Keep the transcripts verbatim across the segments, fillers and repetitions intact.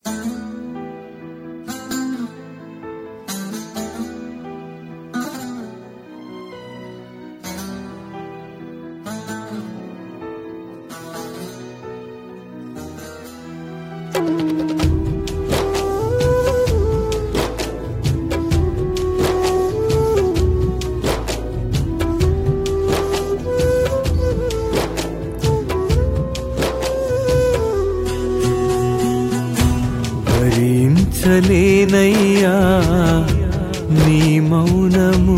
భరించలేనయ్యా నీ మౌనము,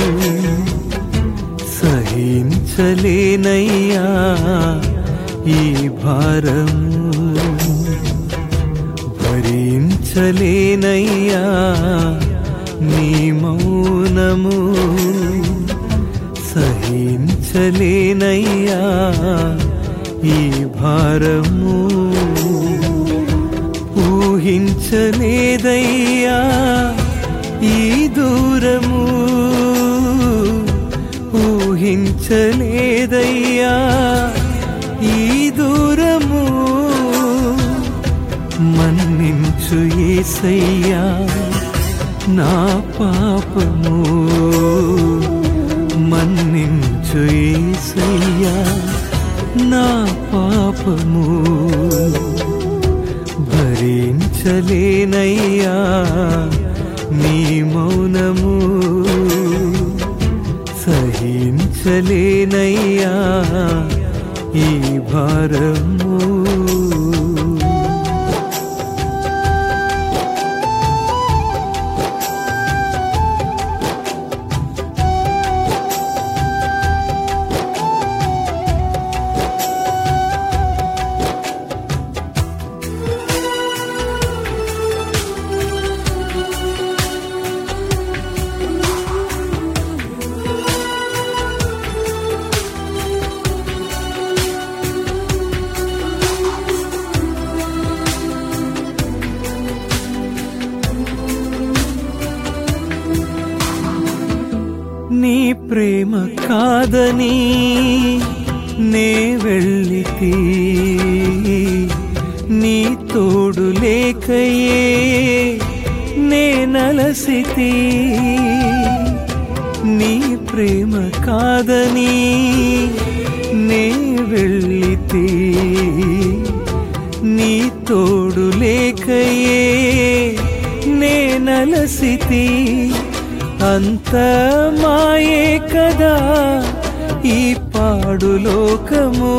సహించలేనయ్యా ఈ భారము. భరించలేనయ్యా నీ మౌనము, సహించలేనయ్యా ఈ భారము. ఊహించలేదయ్యా ఈ దూరము, ఊహించలేదయ్యా ఈ దూరము. మన్నించు యేసయ్యా నా పాపము, మన్నించు యేసయ్యా నా పాపము. భరించలేనయ్యా నీ మౌనము, సహించలేనయ్యా ఈ భారము. నీ ప్రేమ కాదని నే వెళ్ళితి, నీ తోడు లేకయే నే నలసితి. నీ ప్రేమ కాదని నే వెళ్ళితి, నీ తోడు లేకయే నే నలసితి. అంత మాయే కదా ఈ పాడు లోకము,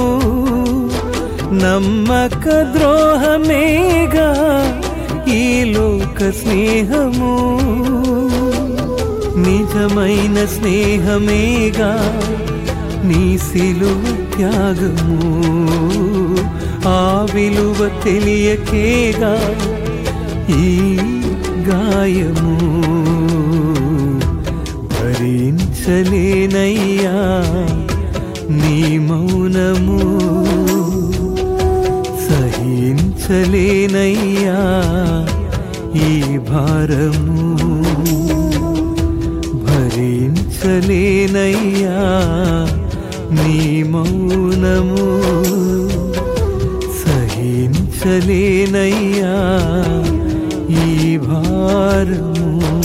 నమ్మక ద్రోహమేగా ఈ లోక స్నేహము. నిజమైన స్నేహమేగా నీ సిలువ త్యాగము, ఆ విలువ తెలియకేగా ఈ గాయము. భరించలేనయ్యా నీ మౌనము, సహించలేనయ్యా ఈ భారము. భరించలేనయ్యా నీ మౌనము, సహించలేనయ్యా ఈ భారము.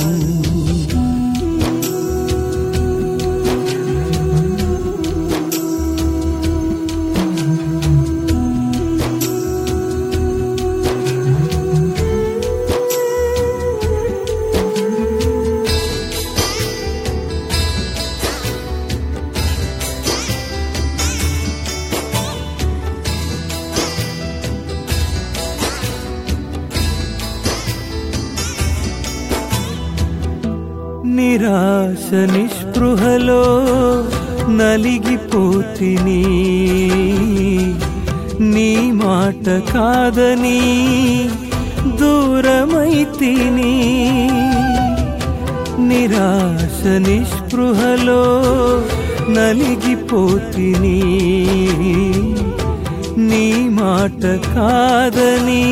నిరాశ నిస్పృహలో నలిగిపోతిని, నీ మాట కాదని దూరమైతిని. నిరాశ నిస్పృహలో నలిగిపోతిని, నీ మాట కాదని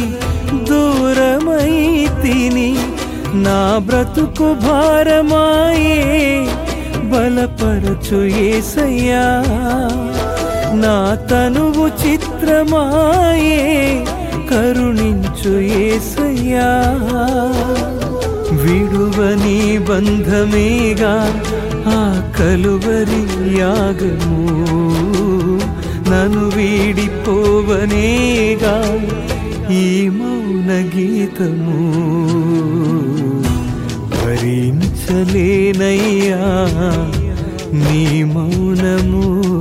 దూరమైతిని. నా బ్రతుకు భారమాయే బలపరచు యేసయ్యా, నా తనువు చిత్రమాయే కరుణించు యేసయ్యా. విడువని బంధమేగా ఆ కలువరి యాగము, నన్ను వీడిపోవనేగా ఈ మౌన గీతము. భరించలేనయ్యా నీ మౌనము,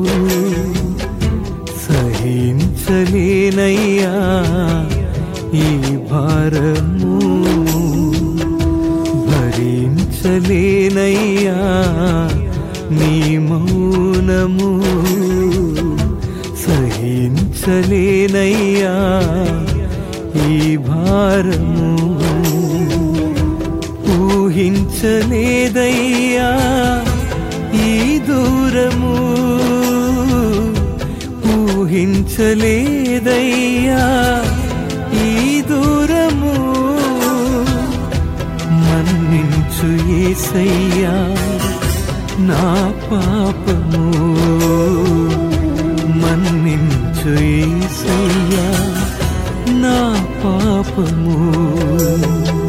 సహించలేనయ్యా ఈ భారము. భరించలేనయ్యా నీ మౌనము, సహించలేనయ్యా ఈ భారము. ఊహించలేదయ్యా ఈ దూరము, ఊహించలేదయ్యా ఈ దూరము. మన్నించు యేసయ్యా నా పాపము, మన్నించు యేసయ్యా నా పాపము.